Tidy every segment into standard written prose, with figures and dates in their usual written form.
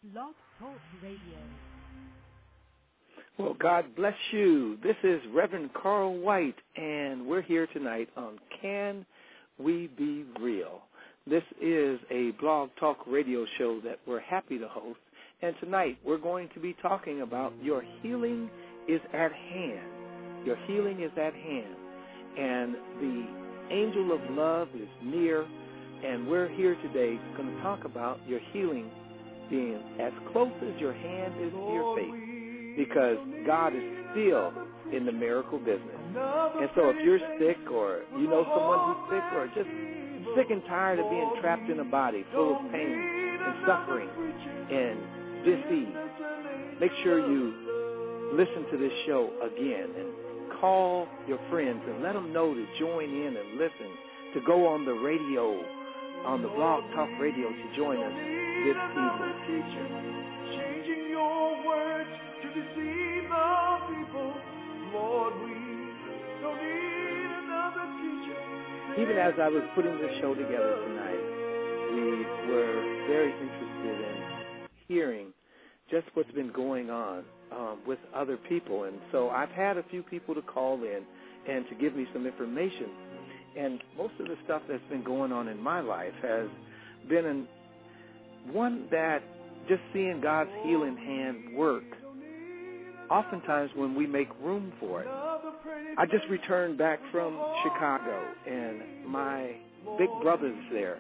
Blog Talk Radio. Well, God bless you. This is Reverend Carl White, and we're here tonight on Can We Be Real? This is a Blog Talk Radio show that we're happy to host, and tonight we're going to be talking about your healing is at hand. Your healing is at hand, and the angel of love is near, and we're here today going to talk about your healing being as close as your hand is to your face, because God is still in the miracle business. And so if you're sick, or you know someone who's sick, or just sick and tired of being trapped in a body full of pain and suffering and disease, make sure you listen to this show again and call your friends and let them know to join in and listen, to go on the radio, on the Blog Talk Radio, to join us this evening. Changing your words to deceive the people. Lord, we don't need another teacher. Even as I was putting this show together tonight, we were very interested in hearing just what's been going on with other people. And so I've had a few people to call in and to give me some information. And most of the stuff that's been going on in my life has been one that just seeing God's healing hand work, oftentimes when we make room for it. I just returned back from Chicago, and my big brother's there.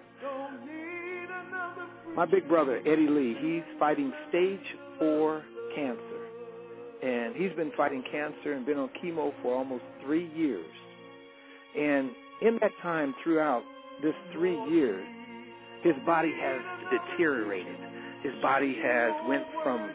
My big brother, Eddie Lee, he's fighting stage 4 cancer. And he's been fighting cancer and been on chemo for almost 3 years. And in that time, throughout this 3 years, his body has deteriorated. His body has went from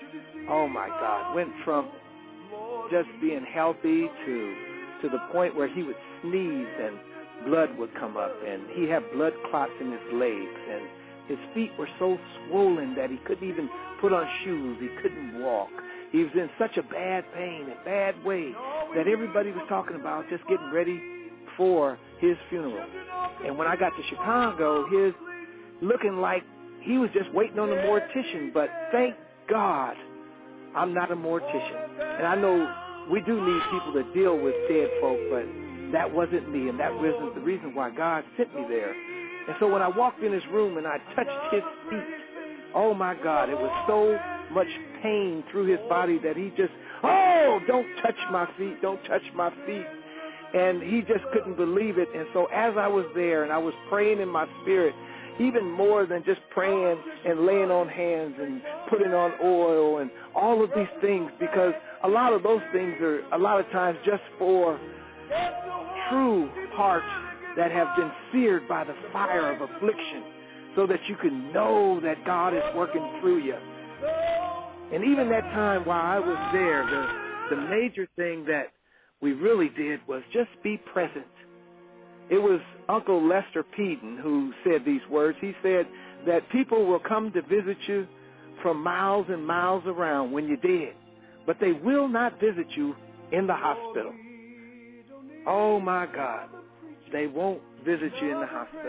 just being healthy to the point where he would sneeze and blood would come up, and he had blood clots in his legs, and his feet were so swollen that he couldn't even put on shoes. He couldn't walk. He was in such a bad pain, a bad way, that everybody was talking about just getting ready for his funeral. And when I got to Chicago, his looking like he was just waiting on a mortician, but thank God I'm not a mortician. And I know we do need people to deal with dead folk, but that wasn't me, and that wasn't the reason why God sent me there. And so when I walked in his room and I touched his feet, oh my God, it was so much pain through his body that he just, don't touch my feet, don't touch my feet. And he just couldn't believe it. And so as I was there and I was praying in my spirit, even more than just praying and laying on hands and putting on oil and all of these things, because a lot of those things are a lot of times just for true hearts that have been seared by the fire of affliction, so that you can know that God is working through you. And even that time while I was there, the major thing that we really did was just be present. It was Uncle Lester Peden who said these words. He said that people will come to visit you from miles and miles around when you're dead, but they will not visit you in the hospital. Oh, my God. They won't visit you in the hospital.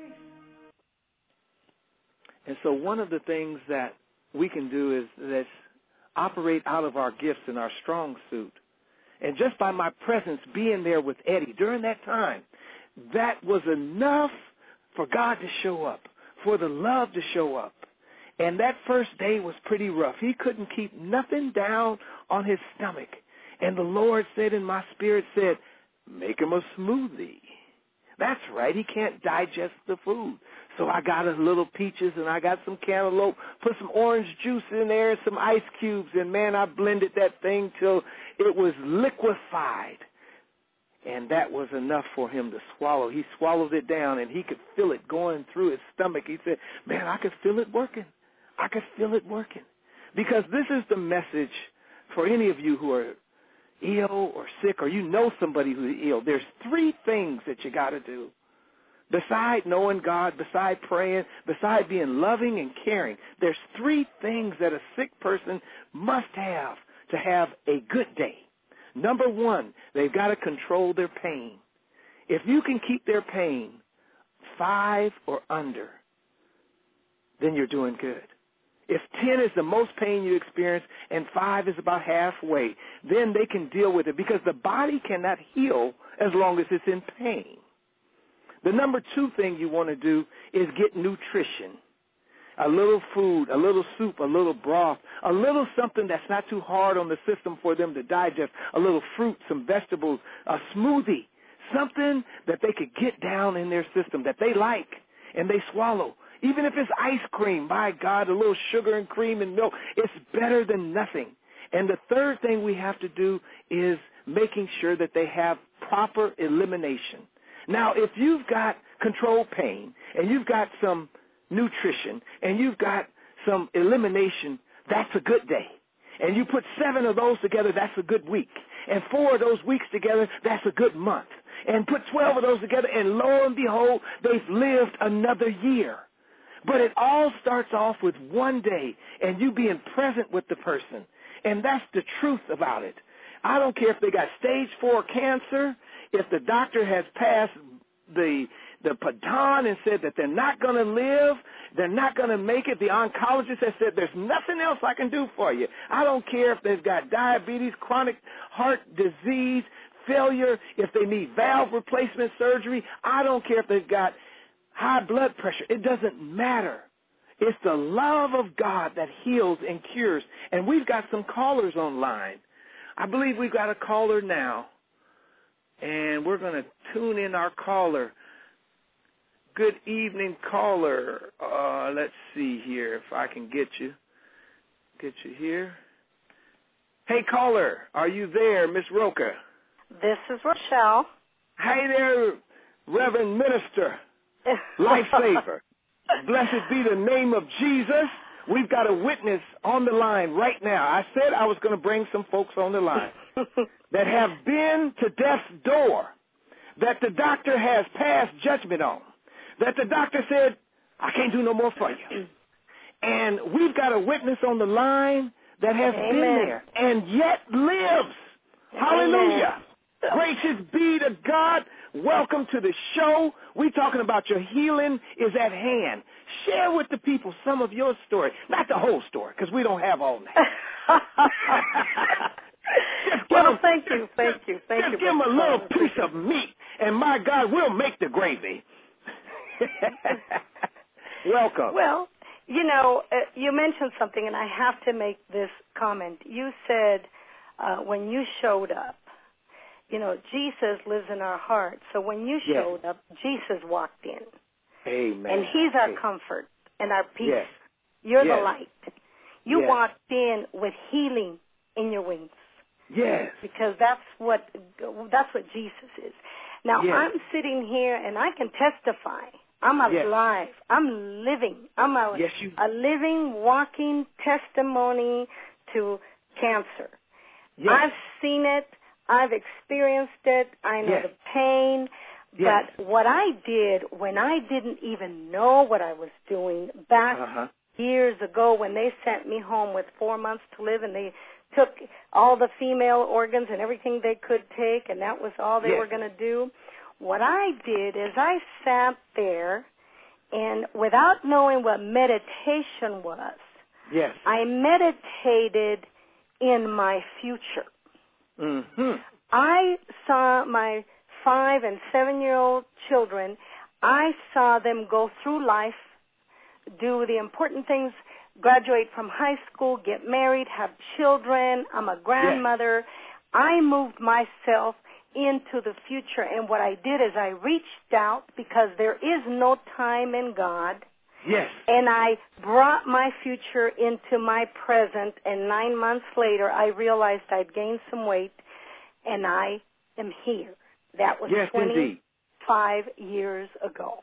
And so one of the things that we can do is let's operate out of our gifts and our strong suit. And just by my presence being there with Eddie during that time, that was enough for God to show up, for the love to show up. And that first day was pretty rough. He couldn't keep nothing down on his stomach. And the Lord said in my spirit, said, make him a smoothie. That's right, he can't digest the food. So I got a little peaches and I got some cantaloupe, put some orange juice in there, some ice cubes, and man, I blended that thing till it was liquefied. And that was enough for him to swallow. He swallowed it down, and he could feel it going through his stomach. He said, man, I could feel it working. I could feel it working. Because this is the message for any of you who are ill or sick, or you know somebody who's ill. There's 3 things that you got to do. Beside knowing God, beside praying, beside being loving and caring, there's 3 things that a sick person must have to have a good day. Number 1, they've got to control their pain. If you can keep their pain 5 or under, then you're doing good. If 10 is the most pain you experience and 5 is about halfway, then they can deal with it because the body cannot heal as long as it's in pain. The number 2 thing you want to do is get nutrition. A little food, a little soup, a little broth, a little something that's not too hard on the system for them to digest, a little fruit, some vegetables, a smoothie, something that they could get down in their system that they like and they swallow. Even if it's ice cream, by God, a little sugar and cream and milk, it's better than nothing. And the third thing we have to do is making sure that they have proper elimination. Now, if you've got controlled pain and you've got some nutrition and you've got some elimination, that's a good day. And you put 7 of those together, that's a good week. And 4 of those weeks together, that's a good month. And put 12 of those together, and lo and behold, they've lived another year. But it all starts off with one day and you being present with the person. And that's the truth about it. I don't care if they got stage 4 cancer, if the doctor has passed the baton and said that they're not going to live, they're not going to make it. The oncologist has said there's nothing else I can do for you. I don't care if they've got diabetes, chronic heart disease, failure, if they need valve replacement surgery. I don't care if they've got high blood pressure. It doesn't matter. It's the love of God that heals and cures. And we've got some callers online. I believe we've got a caller now. And we're going to tune in our caller. Good evening, caller. Let's see here if I can get you here. Hey, caller, are you there, Miss Roca? This is Rochelle. Hey there, Reverend Minister, Lifesaver. Blessed be the name of Jesus. We've got a witness on the line right now. I said I was going to bring some folks on the line that have been to death's door, that the doctor has passed judgment on, that the doctor said, I can't do no more for you. And we've got a witness on the line that has Amen. been there and yet lives. Hallelujah. Gracious be to God. Welcome to the show. We're talking about your healing is at hand. Share with the people some of your story. Not the whole story, because we don't have all that. Well, thank you. Just give them a little piece of meat, and my God, we'll make the gravy. Welcome. Well, you know, you mentioned something, and I have to make this comment. You said when you showed up, you know, Jesus lives in our hearts. So when you showed up, Jesus walked in. Amen. And he's our comfort and our peace. Yes. You're the light. You walked in with healing in your wings. Yes. Because that's what Jesus is. Now, I'm sitting here and I can testify. I'm alive. I'm living. I'm a living, walking testimony to cancer. Yes. I've seen it. I've experienced it. I know the pain. But what I did when I didn't even know what I was doing back years ago when they sent me home with 4 months to live and they took all the female organs and everything they could take and that was all they were going to do. What I did is I sat there and without knowing what meditation was, I meditated in my future. Mm-hmm. I saw my 5- and 7-year-old children. I saw them go through life, do the important things, graduate from high school, get married, have children. I'm a grandmother. I moved myself into the future, and what I did is I reached out because there is no time in God. Yes. And I brought my future into my present, and 9 months later, I realized I'd gained some weight, and I am here. That was 25 years ago.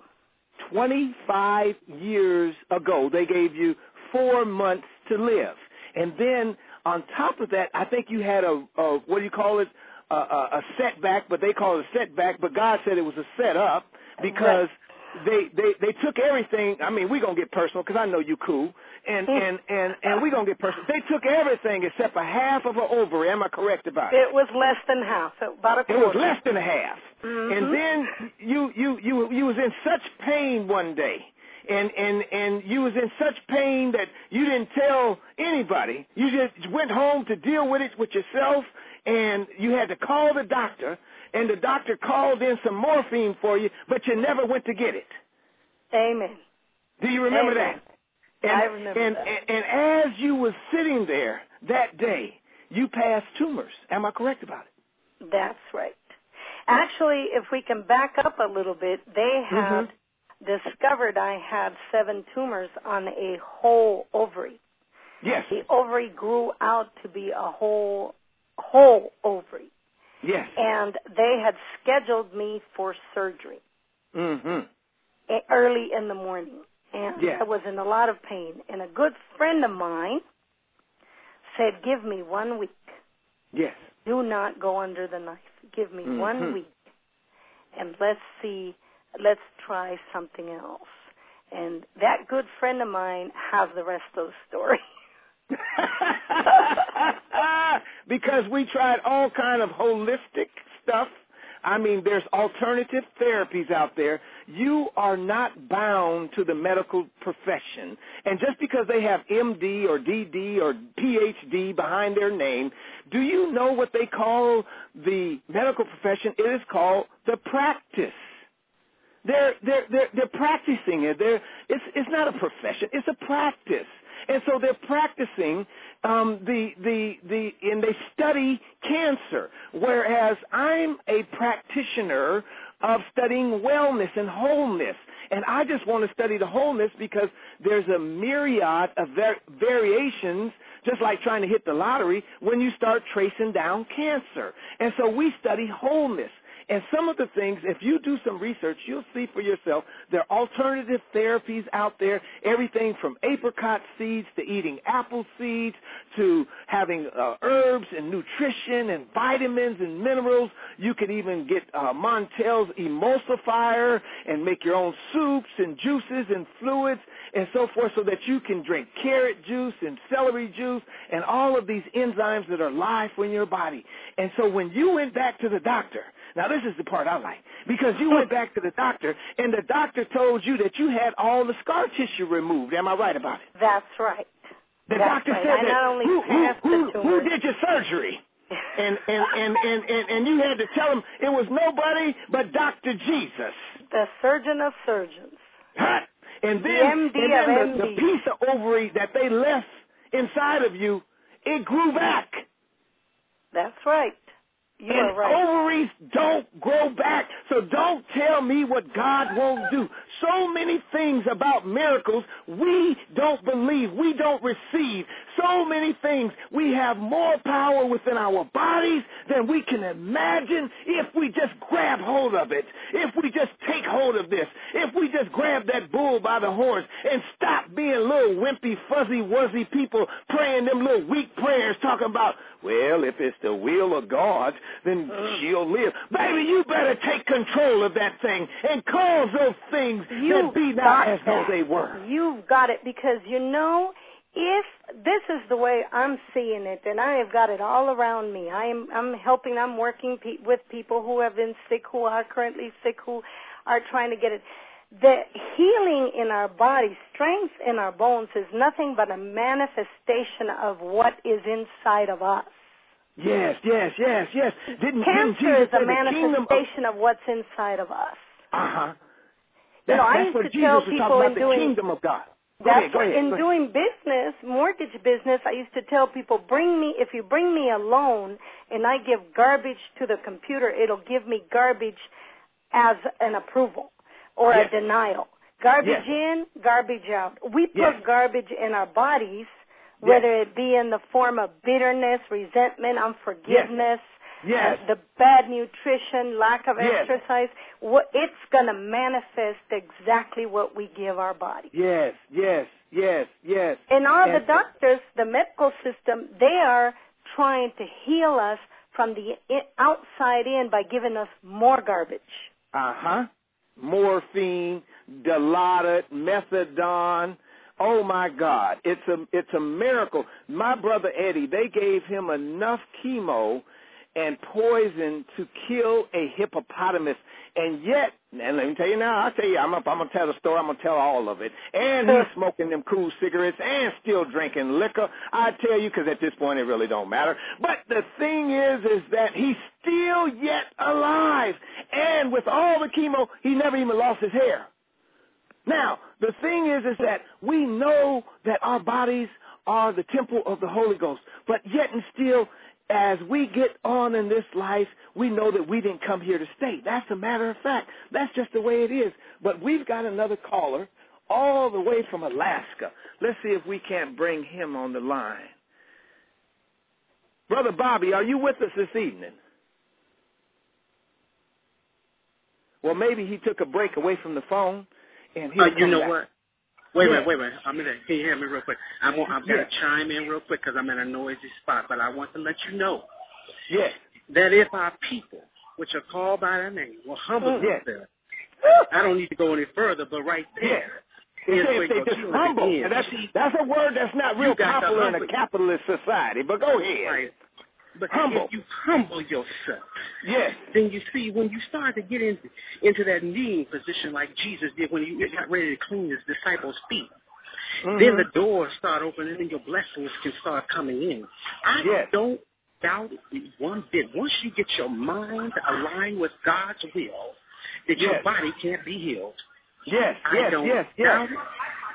25 years ago, they gave you 4 months to live. And then on top of that, I think you had a what do you call it, a setback, but they call it a setback, but God said it was a setup because they took everything. I mean, we're going to get personal because I know you cool. And we're going to get personal. They took everything except a half of an ovary. Am I correct about it? It was less than half, about a quarter. It was less than a half. Mm-hmm. And then you was in such pain one day. and you was in such pain that you didn't tell anybody. You just went home to deal with it with yourself, and you had to call the doctor, and the doctor called in some morphine for you, but you never went to get it. Amen. Do you remember Amen. that? I remember that. And as you was sitting there that day, you passed tumors. Am I correct about it? That's right. Actually, if we can back up a little bit, they had discovered I had 7 tumors on a whole ovary. Yes. The ovary grew out to be a whole ovary. Yes. And they had scheduled me for surgery early in the morning. And I was in a lot of pain. And a good friend of mine said, give me 1 week. Yes. Do not go under the knife. Give me 1 week. And let's try something else. And that good friend of mine has the rest of the story. Because we tried all kind of holistic stuff. I mean, there's alternative therapies out there. You are not bound to the medical profession. And just because they have MD or DD or PhD behind their name, do you know what they call the medical profession? It is called the practice. They're practicing it. It's not a profession. It's a practice. And so they're practicing and they study cancer, whereas I'm a practitioner of studying wellness and wholeness. And I just want to study the wholeness because there's a myriad of variations, just like trying to hit the lottery, when you start tracing down cancer. And so we study wholeness. And some of the things, if you do some research, you'll see for yourself there are alternative therapies out there, everything from apricot seeds to eating apple seeds to having herbs and nutrition and vitamins and minerals. You could even get Montel's emulsifier and make your own soups and juices and fluids and so forth so that you can drink carrot juice and celery juice and all of these enzymes that are life in your body. And so when you went back to the doctor, now this is the part I like, because you went back to the doctor and the doctor told you that you had all the scar tissue removed. Am I right about it? That's right. The doctor said I that not only passed the tumor. who did your surgery? and you had to tell him it was nobody but Dr. Jesus. The surgeon of surgeons. Huh? And then, the piece of ovary that they left inside of you, it grew back. That's right. You are right. Ovaries don't grow back, so don't tell me what God won't do. So many things about miracles we don't believe, we don't receive. So many things. We have more power within our bodies than we can imagine if we just grab hold of it, if we just take hold of this, if we just grab that bull by the horns and stop being little wimpy, fuzzy, wuzzy people praying them little weak prayers talking about, well, if it's the will of God, then she'll live. Baby, you better take control of that thing and cause those things that be not as though they were. You've got it, because, you know, if this is the way I'm seeing it, and I have got it all around me. I'm working with people who have been sick, who are currently sick, who are trying to get it. The healing in our body, strength in our bones, is nothing but a manifestation of what is inside of us. Yes. Cancer is a manifestation of what's inside of us. Uh-huh. I used to tell people in doing the kingdom of God. Doing business, mortgage business, I used to tell people, if you bring me a loan and I give garbage to the computer, it'll give me garbage as an approval or a denial. Garbage in, garbage out. We put garbage in our bodies, whether it be in the form of bitterness, resentment, unforgiveness, the bad nutrition, lack of exercise. It's going to manifest exactly what we give our body. Yes. And all the doctors, the medical system, they are trying to heal us from the outside in by giving us more garbage. Morphine, Dilaudid, methadone. Oh my God, it's a miracle. My brother Eddie, they gave him enough chemo and poison to kill a hippopotamus, and yet And let me tell you now, I'll tell you, I'm going to tell the story. I'm going to tell all of it. And he's smoking them cool cigarettes and still drinking liquor. I tell you, because at this point it really don't matter. But the thing is that he's still yet alive. And with all the chemo, he never even lost his hair. Now, the thing is that we know that our bodies are the temple of the Holy Ghost. But yet and still, as we get on in this life, we know that we didn't come here to stay. That's a matter of fact. That's just the way it is. But we've got another caller all the way from Alaska. Let's see if we can't bring him on the line. Brother Bobby, are you with us this evening? Well, maybe he took a break away from the phone, and he'll come you know back. What? Wait a minute. Can you hear me real quick? I've got to chime in real quick because I'm in a noisy spot, but I want to let you know that if our people, which are called by their name, will humble themselves, I don't need to go any further, but right there, if they just humble. That's a word that's not real popular in a capitalist society, but go ahead. Right. But if you humble yourself, then you see when you start to get into that kneeling position like Jesus did when he got ready to clean his disciples' feet, then the doors start opening and your blessings can start coming in. I don't doubt it one bit. Once you get your mind aligned with God's will, that your body can't be healed. I don't doubt it.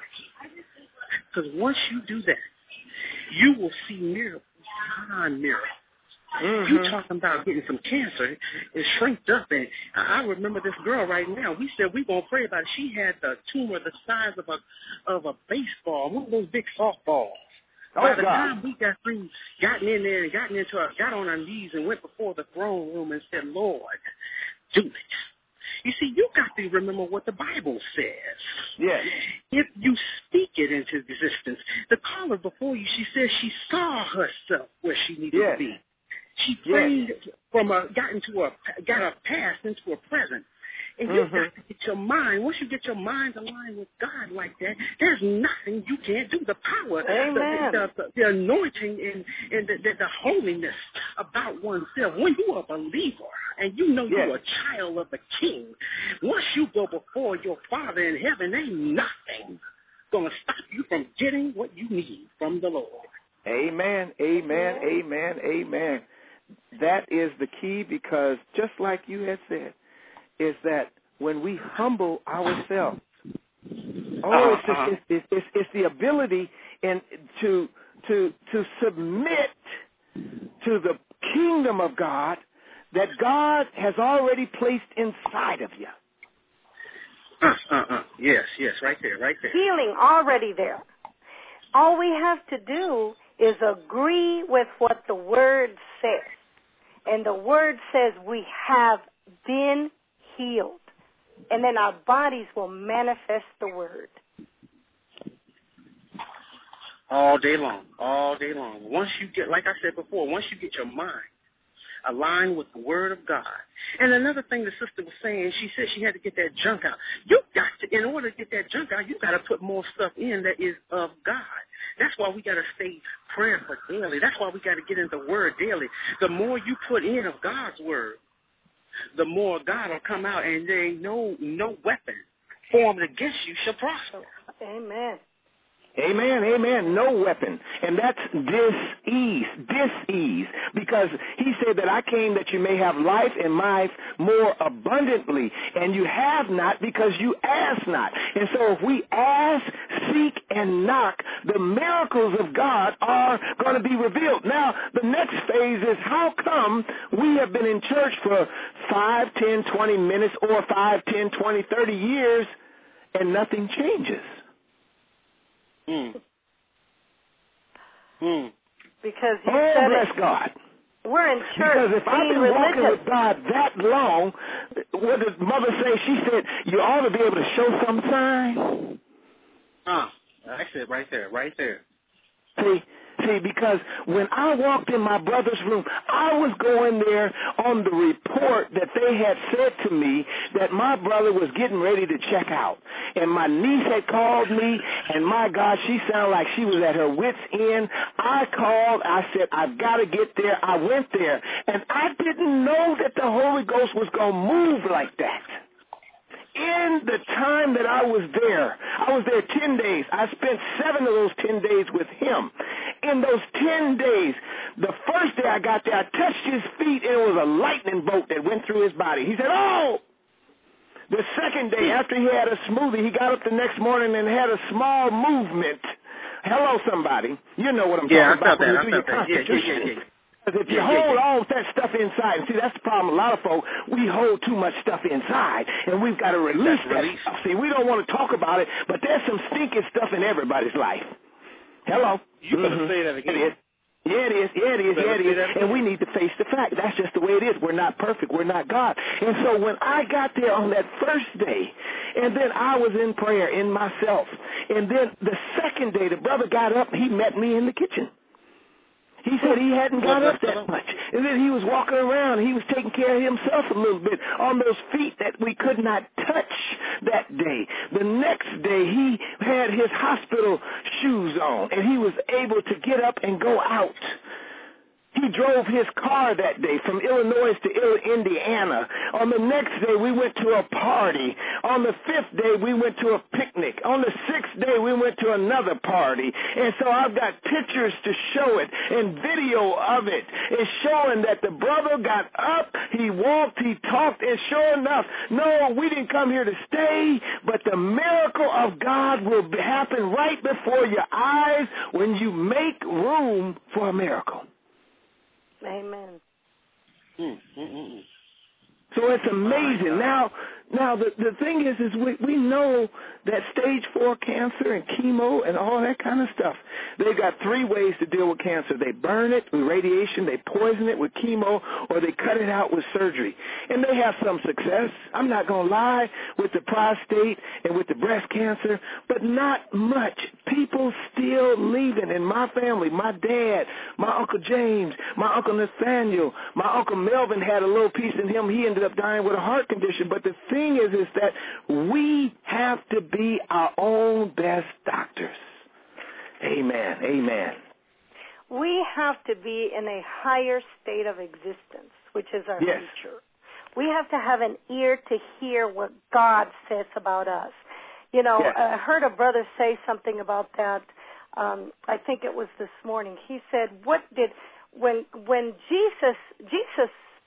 Because once you do that, you will see miracles beyond miracles. You talking about getting some cancer, it shrinked up, and I remember this girl right now. We said we gonna pray about it. She had the tumor the size of a baseball, one of those big softballs. By the time we got through, got on our knees and went before the throne room and said, Lord, do it. You see, you got to remember what the Bible says. Yes. If you speak it into existence, the caller before you, she said she saw herself where she needed to be. She prayed got a past into a present. And you've got to get your mind, once you get your mind aligned with God like that, there's nothing you can't do. The power, the anointing, and the holiness about oneself. When you are a believer and you know you're a child of the King, once you go before your Father in heaven, ain't nothing going to stop you from getting what you need from the Lord. Amen, amen, amen, amen. That is the key, because just like you had said, is that when we humble ourselves, it's the ability to submit to the kingdom of God that God has already placed inside of you. Yes, right there. Healing already there. All we have to do is agree with what the Word says. And the Word says we have been healed. And then our bodies will manifest the Word. All day long. Once you get, like I said before, once you get your mind aligned with the Word of God. And another thing the sister was saying, she said she had to get that junk out. In order to get that junk out, you got to put more stuff in that is of God. That's why we got to stay prayerful daily. That's why we got to get in the Word daily. The more you put in of God's Word, the more God will come out, and there ain't no weapon formed against you shall prosper. Amen. Amen, amen. No weapon. And that's dis-ease. Because he said that I came that you may have life and life more abundantly. And you have not because you ask not. And so if we ask, seek, and knock, the miracles of God are going to be revealed. Now, the next phase is how come we have been in church for 5, 10, 20 minutes or 5, 10, 20, 30 years and nothing changes? Because you said bless God. We're in church. Because if I've been walking with God that long, what did Mother say? She said, you ought to be able to show some sign. That's it right there. See, because when I walked in my brother's room, I was going there on the report that they had said to me that my brother was getting ready to check out. And my niece had called me, and my God, she sounded like she was at her wit's end. I called. I said, I've got to get there. I went there. And I didn't know that the Holy Ghost was going to move like that. in the time that I was there 10 days. I spent 7 of those 10 days with him. In those 10 days, the first day I got there, I touched his feet, and it was a lightning bolt that went through his body. He said, oh! The second day, after he had a smoothie, he got up the next morning and had a small movement. Hello, somebody. You know what I'm talking about. I felt that. Yeah. Because if you hold all that stuff inside, and see, that's the problem. A lot of folks, we hold too much stuff inside, and we've got to release that stuff. See, we don't want to talk about it, but there's some stinking stuff in everybody's life. Hello? You better say that again. Yeah, it is. And we need to face the fact. That's just the way it is. We're not perfect. We're not God. And so when I got there on that first day, and then I was in prayer in myself, and then the second day, the brother got up, he met me in the kitchen. He said he hadn't got up that much. And then he was walking around. He was taking care of himself a little bit on those feet that we could not touch that day. The next day, he had his hospital shoes on, and he was able to get up and go out. He drove his car that day from Illinois to Indiana. On the next day, we went to a party. On the 5th day, we went to a picnic. On the 6th day, we went to another party. And so I've got pictures to show it and video of it. It's showing that the brother got up, he walked, he talked, and sure enough, no, we didn't come here to stay, but the miracle of God will happen right before your eyes when you make room for a miracle. Amen. So it's amazing. Now the thing is we know that stage 4 cancer and chemo and all that kind of stuff, they've got 3 ways to deal with cancer. They burn it with radiation, they poison it with chemo, or they cut it out with surgery. And they have some success. I'm not going to lie, with the prostate and with the breast cancer, but not much. People still leaving. In my family, my dad, my Uncle James, my Uncle Nathaniel, my Uncle Melvin had a little piece in him. He ended up dying with a heart condition. But the thing is that we have to be our own best doctors. Amen. Amen. We have to be in a higher state of existence, which is our future. We have to have an ear to hear what God says about us. You know, I heard a brother say something about that. I think it was this morning. He said, when Jesus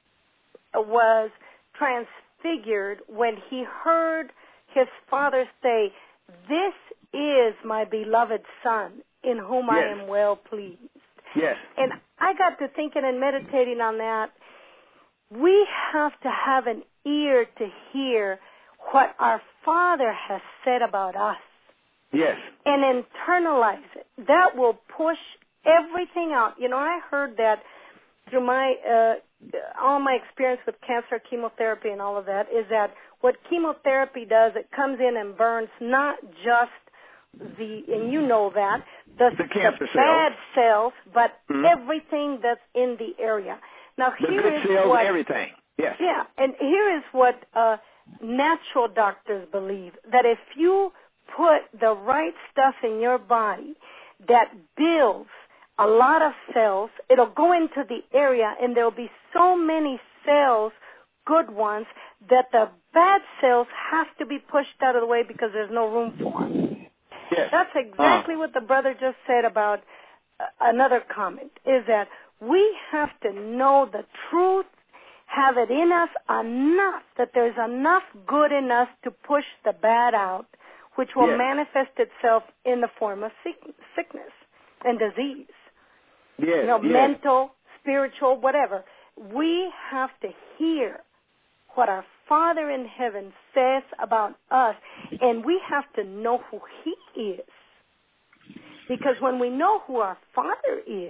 was transfigured, when he heard his Father say, "This is my beloved Son, in whom I am well pleased." Yes. And I got to thinking and meditating on that. We have to have an ear to hear what our Father has said about us. Yes. And internalize it. That will push everything out. You know, I heard that through my all my experience with cancer, chemotherapy, and all of that, is that what chemotherapy does, it comes in and burns not just and you know that, the cancer bad cells, but everything that's in the area. Now, here the good cells, everything. Yes. Yeah, and here is what natural doctors believe, that if you put the right stuff in your body that builds a lot of cells, it'll go into the area, and there'll be so many cells, good ones, that the bad cells have to be pushed out of the way because there's no room for them. Yes. That's exactly what the brother just said about another comment, is that we have to know the truth, have it in us enough, that there's enough good in us to push the bad out, which will manifest itself in the form of sickness and disease. Yes. You know, mental, spiritual, whatever. We have to hear what our Father in heaven says about us, and we have to know who He is. Because when we know who our Father is,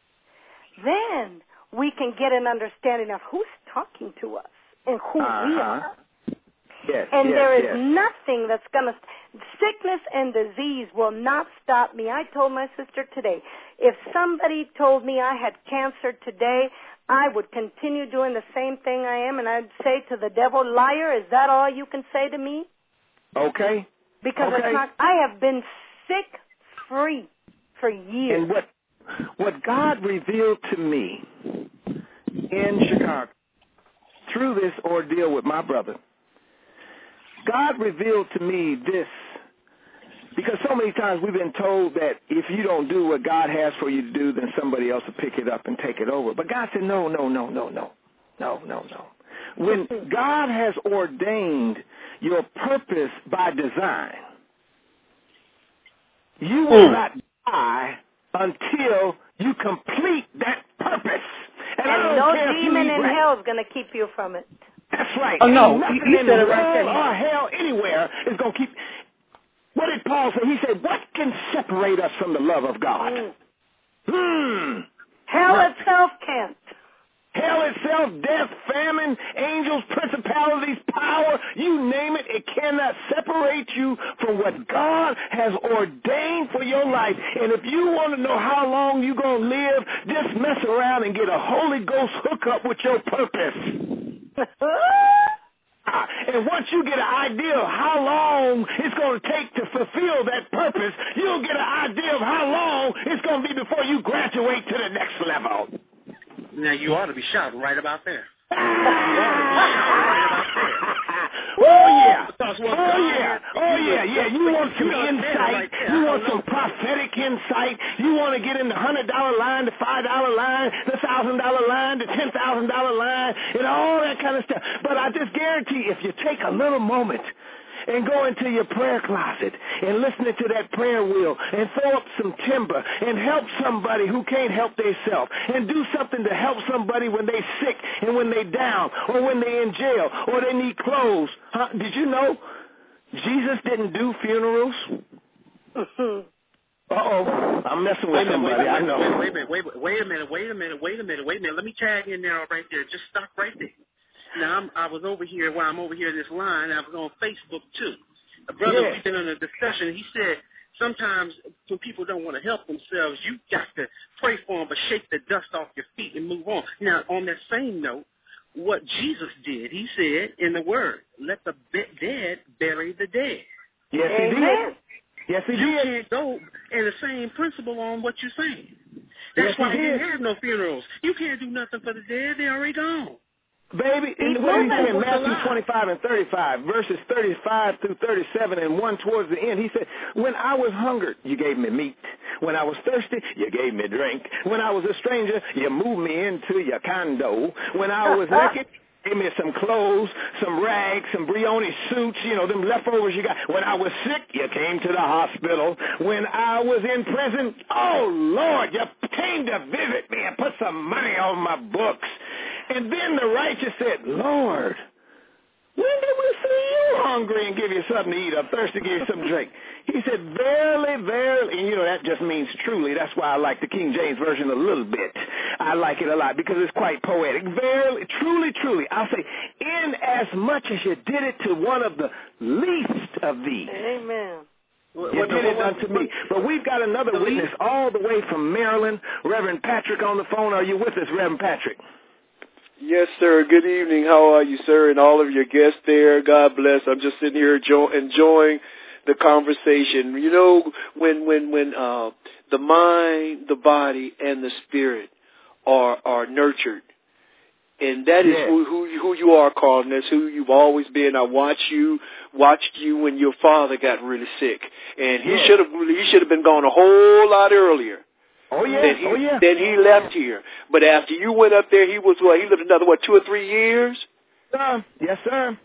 then we can get an understanding of who's talking to us and who we are. Yes, and there is nothing that's going to... Sickness and disease will not stop me. I told my sister today, if somebody told me I had cancer today, I would continue doing the same thing I am, and I'd say to the devil, "Liar, is that all you can say to me?" Okay. Because it's not... I have been sick-free for years. And what God revealed to me in Chicago through this ordeal with my brother, God revealed to me this, because so many times we've been told that if you don't do what God has for you to do, then somebody else will pick it up and take it over. But God said, no. When God has ordained your purpose by design, you will not die until you complete that purpose. And no demon in hell is going to keep you from it. That's right. Oh, no. Nothing in the world or hell anywhere is going to keep. What did Paul say? He said, what can separate us from the love of God? Hell itself can't. Hell itself, death, famine, angels, principalities, power, you name it, it cannot separate you from what God has ordained for your life. And if you want to know how long you're going to live, just mess around and get a Holy Ghost hookup with your purpose. And once you get an idea of how long it's going to take to fulfill that purpose, you'll get an idea of how long it's going to be before you graduate to the next level. Now, you ought to be shouting right about there. You ought to be shouting right about there. Oh, yeah. You want some insight. You want some prophetic insight. You want to get in the $100 line, the $5 line, the $1,000 line, the $10,000 line, and all that kind of stuff. But I just guarantee if you take a little moment and go into your prayer closet and listen to that prayer wheel and throw up some timber and help somebody who can't help themselves and do something to help somebody when they're sick and when they're down or when they're in jail or they need clothes. Did you know Jesus didn't do funerals? I'm messing with somebody. I know. Wait a minute. Let me tag in there right there. Just stop right there. Now, I'm over here in this line, I was on Facebook, too. A brother was in a discussion. He said sometimes when people don't want to help themselves, you got to pray for them, but shake the dust off your feet and move on. Now, on that same note, what Jesus did, he said in the Word, let the dead bury the dead. Yes, he did. Yes, he did. You can't go in the same principle on what you're saying. That's why he didn't have no funerals. You can't do nothing for the dead. They're already gone. Baby, in what he said in Matthew 25 and 35, verses 35 through 37 and 1 towards the end, he said, when I was hungered, you gave me meat. When I was thirsty, you gave me drink. When I was a stranger, you moved me into your condo. When I was naked, gave me some clothes, some rags, some Brioni suits, them leftovers you got. When I was sick, you came to the hospital. When I was in prison, oh, Lord, you came to visit me and put some money on my books. And then the righteous said, Lord, when did we see you hungry and give you something to eat or thirsty, give you something to drink? He said, verily, verily, and that just means truly. That's why I like the King James Version a little bit. I like it a lot because it's quite poetic. Verily, truly, truly, I'll say, in as much as you did it to one of the least of these. Amen. You did it unto me. But we've got another witness all the way from Maryland, Reverend Patrick on the phone. Are you with us, Reverend Patrick? Yes, sir. Good evening. How are you, sir, and all of your guests there? God bless. I'm just sitting here enjoying the conversation. When the mind, the body, and the spirit are nurtured, and that is who you are, Carlton. That's who you've always been. I watched you when your father got really sick, and he should have been gone a whole lot earlier. Then he left here. But after you went up there, he lived another, 2 or 3 years? Yes, sir.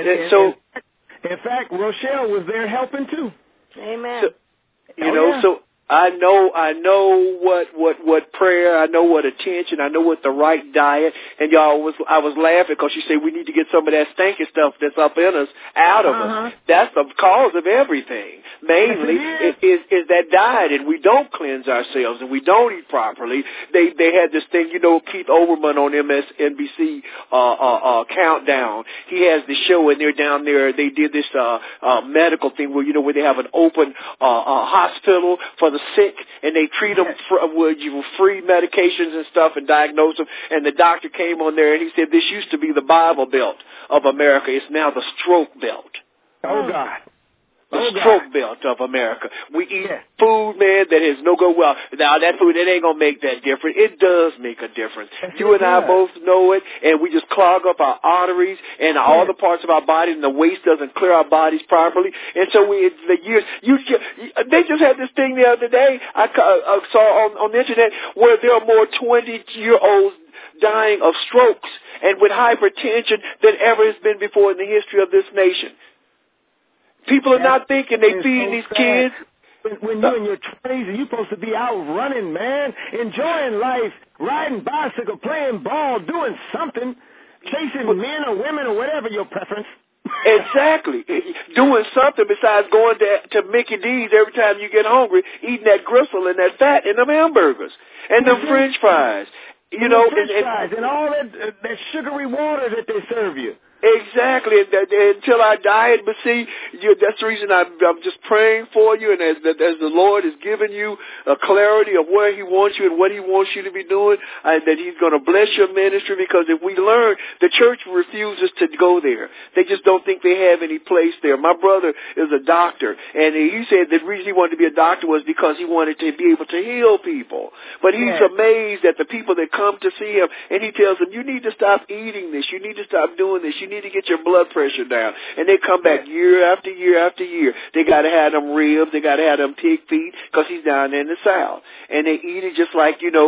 In fact, Rochelle was there helping too. Amen. So I know what prayer, I know what attention, I know what the right diet, and I was laughing because you say we need to get some of that stinky stuff that's up in us out of us. That's the cause of everything. Mainly is that diet, and we don't cleanse ourselves, and we don't eat properly. They had this thing, Keith Olbermann on MSNBC Countdown. He has the show, and they're down there. They did this medical thing where where they have an open hospital for the sick, and they treat them with free medications and stuff and diagnose them. And the doctor came on there and he said, this used to be the Bible Belt of America. It's now the stroke belt. Oh, God. The stroke belt of America. We eat food, man, that has no good. Well, now that food, it ain't going to make that difference. It does make a difference. You and I both know it, and we just clog up our arteries and all the parts of our body, and the waste doesn't clear our bodies properly. And so they just had this thing the other day I saw on the internet where there are more 20-year-olds dying of strokes and with hypertension than ever has been before in the history of this nation. People are not thinking they're feeding these kids. When you're in your 20s and you're supposed to be out running, man, enjoying life, riding bicycle, playing ball, doing something, chasing men or women or whatever your preference. Exactly. Doing something besides going to Mickey D's every time you get hungry, eating that gristle and that fat and them hamburgers and them French fries. You know, and all that sugary water that they serve you. Exactly, until I died. But see, that's the reason I'm just praying for you, and as the Lord has given you a clarity of where He wants you and what He wants you to be doing, and that He's going to bless your ministry. Because if we learn, the church refuses to go there. They just don't think they have any place there. My brother is a doctor, and he said the reason he wanted to be a doctor was because he wanted to be able to heal people. But he's amazed at the people that come to see him, and he tells them, you need to stop eating this. You need to stop doing this. You need to get your blood pressure down. And they come back year after year after year. They got to have them ribs. They got to have them pig feet because he's down there in the South. And they eat it just like, you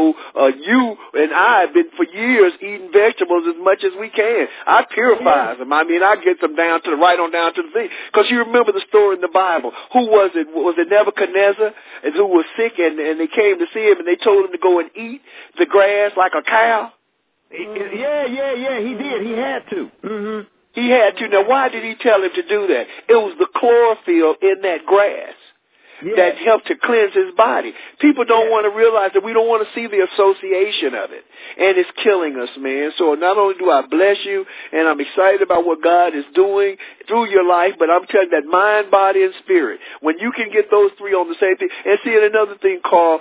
and I have been for years eating vegetables as much as we can. I purify them. I mean, I get them down to the right on down to the thing. Because you remember the story in the Bible. Who was it? Was it Nebuchadnezzar who was sick and they came to see him and they told him to go and eat the grass like a cow? Yeah, he did. He had to. Mm-hmm. He had to. Now, why did he tell him to do that? It was the chlorophyll in that grass that helped to cleanse his body. People don't want to realize that we don't want to see the association of it. And it's killing us, man. So not only do I bless you, and I'm excited about what God is doing through your life, but I'm telling you that mind, body, and spirit, when you can get those three on the same thing. And see, another thing, Carl,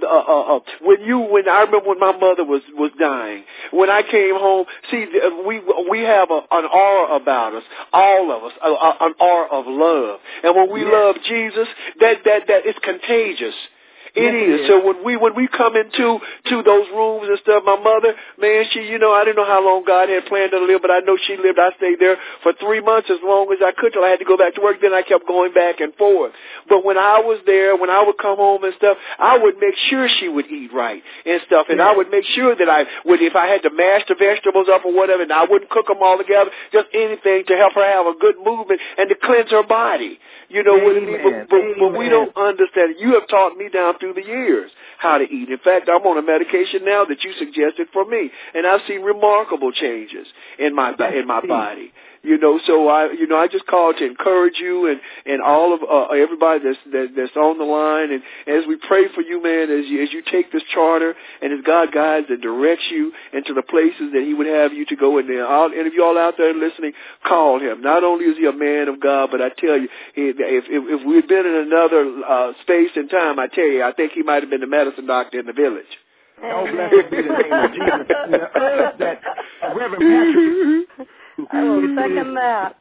when I remember when my mother was dying, when I came home, see, we have an aura about us, all of us, an aura of love. And when we love Jesus, that is contagious. It is. So when we come into those rooms and stuff, my mother, man, she, I didn't know how long God had planned her to live, but I know she lived. I stayed there for 3 months, as long as I could, till I had to go back to work. Then I kept going back and forth. But when I was there, when I would come home and stuff, I would make sure she would eat right and stuff, and I would make sure that if I had to mash the vegetables up or whatever, and I wouldn't cook them all together, just anything to help her have a good movement and to cleanse her body. You know what I mean? But we don't understand. You have taught me down through the years how to eat. In fact, I'm on a medication now that you suggested for me, and I've seen remarkable changes in my body. So I just called to encourage you and all of everybody that's on the line, and as we pray for you, man, as you take this charter and as God guides and directs you into the places that He would have you to go in there. And if you all out there listening, call him. Not only is he a man of God, but I tell you, if we'd been in another space and time, I tell you, I think he might have been the medicine doctor in the village. Oh, blessed be the name of Jesus. The earth that Reverend Patrick. I will second that.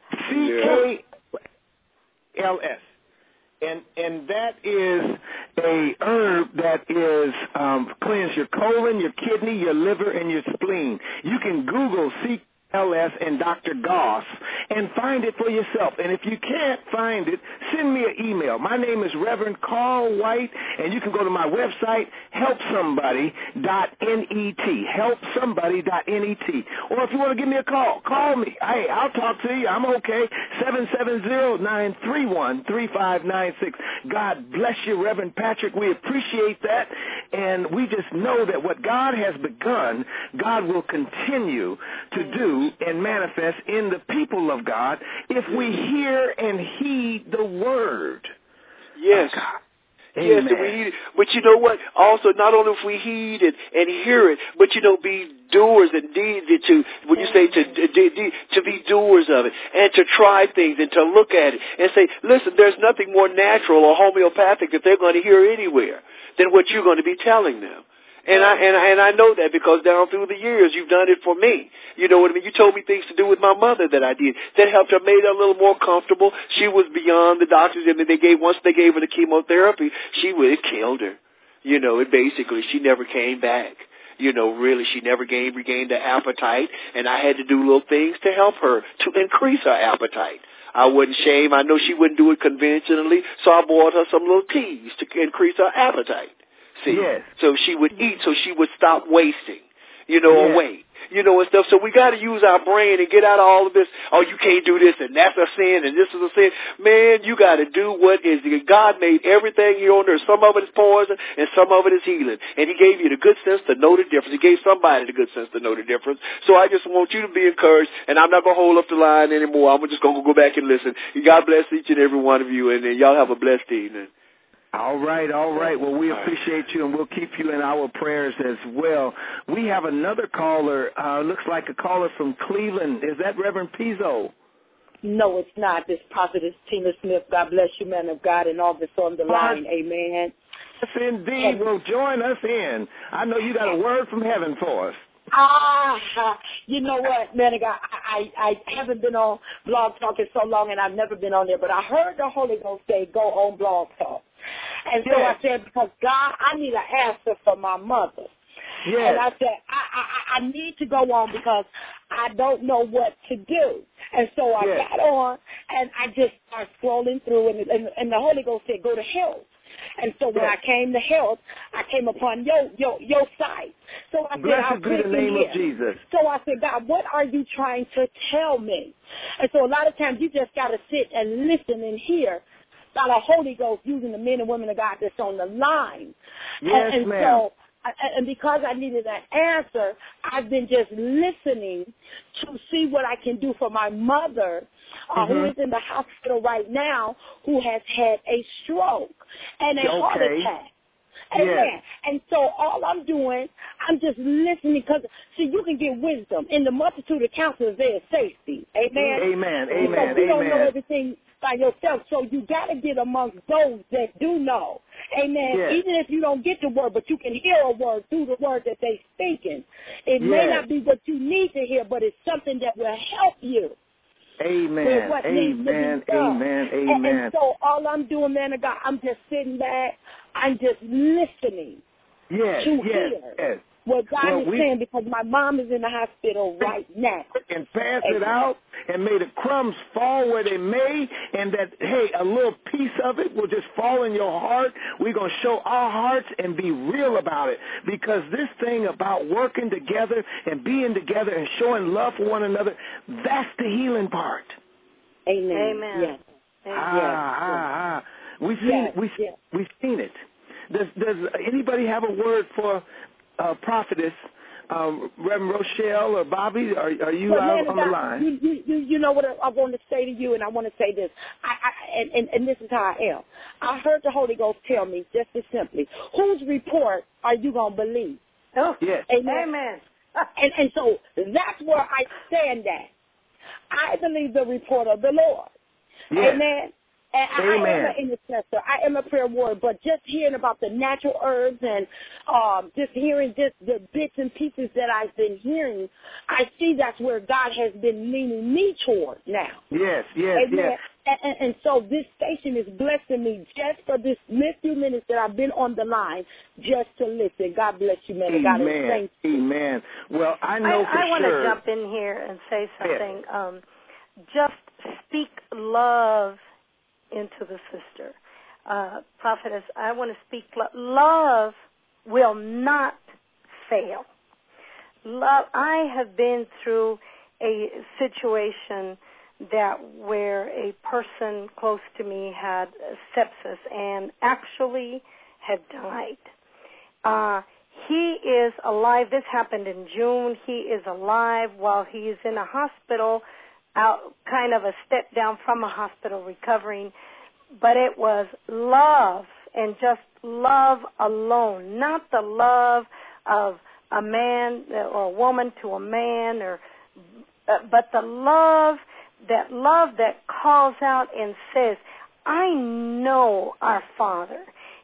CALS. And that is a herb that is cleanse your colon, your kidney, your liver, and your spleen. You can Google CALS and Dr. Goss and find it for yourself. And if you can't find it, send me an email. My name is Reverend Carl White, and you can go to my website, helpsomebody.net, helpsomebody.net. Or if you want to give me a call, call me. Hey, I'll talk to you. I'm okay. 770-931-3596. God bless you, Reverend Patrick. We appreciate that, and we just know that what God has begun, God will continue to do and manifest in the people of God if we hear and heed the word. Yes. Yes, and we heed it. But you know what? Also, not only if we heed it and hear it, but be doers and deeds. When you say to be doers of it and to try things and to look at it and say, listen, there's nothing more natural or homeopathic that they're going to hear anywhere than what you're going to be telling them. And I know that because down through the years you've done it for me. You know what I mean? You told me things to do with my mother that I did. That helped her, made her a little more comfortable. She was beyond the doctors. I mean, once they gave her the chemotherapy, it killed her. You know, she never came back. You know, really, she never regained her appetite, and I had to do little things to help her to increase her appetite. I wouldn't shame. I know she wouldn't do it conventionally, so I bought her some little teas to increase her appetite. See, yes. So she would eat, so she would stop wasting, or wait, and stuff. So we got to use our brain and get out of all of this. Oh, you can't do this, and that's a sin, and this is a sin. Man, you got to do what is. God made everything here on earth. Some of it is poison, and some of it is healing. And He gave you the good sense to know the difference. He gave somebody the good sense to know the difference. So I just want you to be encouraged, and I'm not going to hold up the line anymore. I'm just going to go back and listen. God bless each and every one of you, and y'all have a blessed evening. All right. Well, we appreciate you, and we'll keep you in our prayers as well. We have another caller, looks like a caller from Cleveland. Is that Reverend Pizzo? No, it's not. This prophetess Tina Smith. God bless you, man of God, and all that's on the line. Amen. Yes, indeed. Well, join us in. I know you got a word from heaven for us. You know what, man of God, I haven't been on Blog Talk in so long, and I've never been on there, but I heard the Holy Ghost say, go on Blog Talk. And so I said, because God, I need an answer for my mother. Yes. And I said, I need to go on because I don't know what to do. And so I got on, and I just started scrolling through, and the Holy Ghost said, go to Health. And so when I came to Health, I came upon your site. So I said, I'll be the name of Jesus. So I said, God, what are you trying to tell me? And so a lot of times you just got to sit and listen and hear by the Holy Ghost using the men and women of God that's on the line. Yes, and ma'am. And because I needed that answer, I've been just listening to see what I can do for my mother, who is in the hospital right now, who has had a stroke and a heart attack. Amen. Yes. And so all I'm doing, I'm just listening because, see, you can get wisdom. In the multitude of counselors, there is safety. Amen. Amen. Because you don't know everything by yourself, so you got to get amongst those that do know. Amen. Yes. Even if you don't get the word, but you can hear a word through the word that they're speaking. It may not be what you need to hear, but it's something that will help you. Amen. Amen. Amen. Amen. And so all I'm doing, man of God, I'm just sitting back. I'm just listening to hear what God is saying, because my mom is in the hospital right now. And pass it out, and may the crumbs fall where they may, and that, hey, a little piece of it will just fall in your heart. We're going to show our hearts and be real about it, because this thing about working together and being together and showing love for one another, that's the healing part. Amen. Yes. We've seen it. Does anybody have a word for prophetess, Reverend Rochelle or Bobby? Are you out on the line? You know what I want to say to you, and I want to say this. And this is how I am. I heard the Holy Ghost tell me just as simply, whose report are you going to believe? Oh, yes. Amen. And so that's where I stand at. I believe the report of the Lord. Yes. Amen. And I am an intercessor. I am a prayer warrior. But just hearing about the natural herbs and just hearing just the bits and pieces that I've been hearing, I see that's where God has been leaning me toward now. Yes. Amen. And so this station is blessing me just for this few minutes that I've been on the line just to listen. God bless you, man. God is thank you. Amen. Well, I know I want to jump in here and say something. Yes. Just speak love into the sister. Prophetess, I want to speak love will not fail. Love. I have been through a situation where a person close to me had sepsis and actually had died. He is alive. This happened in June. He is alive while he is in a hospital, out kind of a step down from a hospital recovering. But it was love, and just love alone, not the love of a man or a woman to a man, but the love that calls out and says, I know our Father,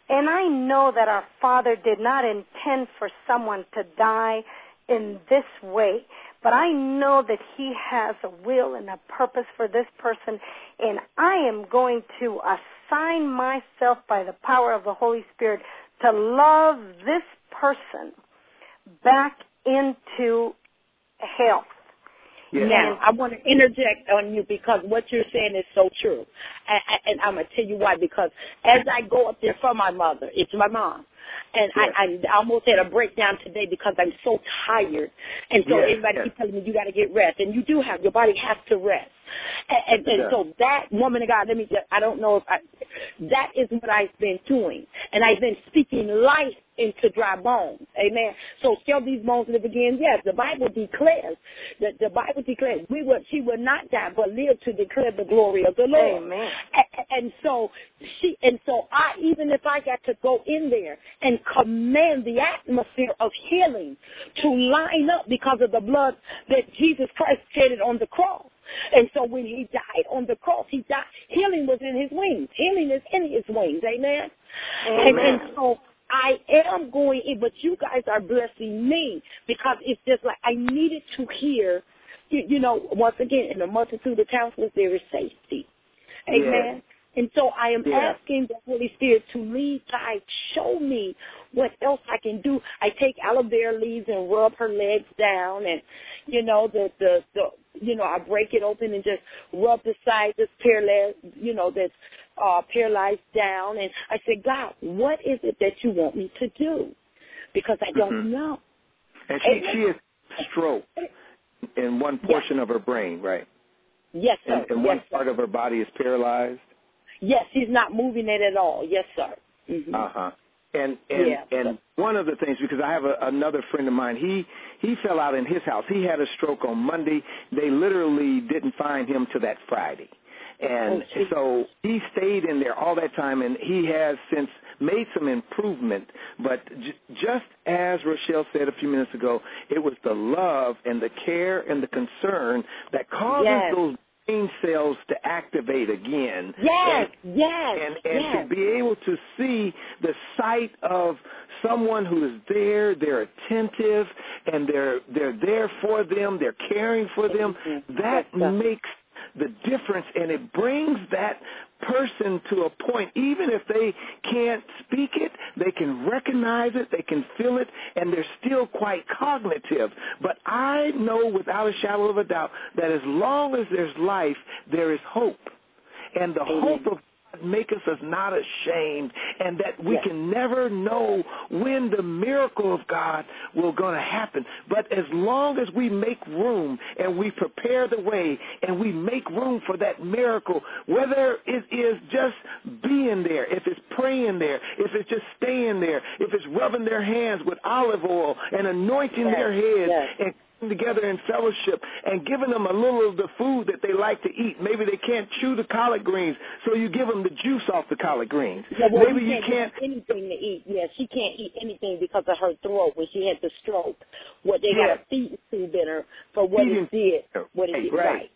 And I know that our Father did not intend for someone to die in this way, but I know that He has a will and a purpose for this person, and I am going to assign myself by the power of the Holy Spirit to love this person back into health. Yeah. Now, I want to interject on you because what you're saying is so true. And I'm going to tell you why. Because as I go up there for my mother, it's my mom. And I almost had a breakdown today because I'm so tired. And so everybody keeps telling me you got to get rest. And you do have, your body has to rest. And so that woman of God, I don't know that is what I've been doing. And I've been speaking life into dry bones. Amen. So shall these bones live again? Yes, the Bible declares she will not die but live to declare the glory of the Lord. Amen. And so I, even if I got to go in there and command the atmosphere of healing to line up because of the blood that Jesus Christ shedded on the cross. And so when He died on the cross, He died. Healing was in His wings. Healing is in His wings. Amen. And so I am going in, but you guys are blessing me because it's just like I needed to hear, once again, in a multitude of counselors, there is safety. Amen. Yes. And so I am asking the Holy Spirit to lead, guide, show me what else I can do. I take aloe vera leaves and rub her legs down, and I break it open and just rub the side that's paralyzed, paralyzed down. And I said, God, what is it that you want me to do? Because I don't know. And she has stroke in one portion of her brain, right? Yes, sir. And one part of her body is paralyzed. Yes, he's not moving it at all. Yes, sir. Mm-hmm. And one of the things, because I have another friend of mine, he fell out in his house. He had a stroke on Monday. They literally didn't find him till that Friday. And so he stayed in there all that time, and he has since made some improvement. But just as Rochelle said a few minutes ago, it was the love and the care and the concern that causes those brain cells to activate again. And to be able to see the sight of someone who is there, they're attentive, and they're there for them, they're caring for them, that makes the difference, and it brings that person to a point, even if they can't speak it, they can recognize it, they can feel it, and they're still quite cognitive. But I know without a shadow of a doubt that as long as there's life, there is hope. And the hope of God makes us not ashamed, and that we can never know when the miracle of God will going to happen. But as long as we make room and we prepare the way and we make room for that miracle, whether it is just being there, if it's praying there, if it's just staying there, if it's rubbing their hands with olive oil and anointing their heads and together in fellowship and giving them a little of the food that they like to eat. Maybe they can't chew the collard greens, so you give them the juice off the collard greens. Maybe you can't anything to eat. Yeah, she can't eat anything because of her throat when she had the stroke. What they got a feeding tube in her for what it did. What it did. Right.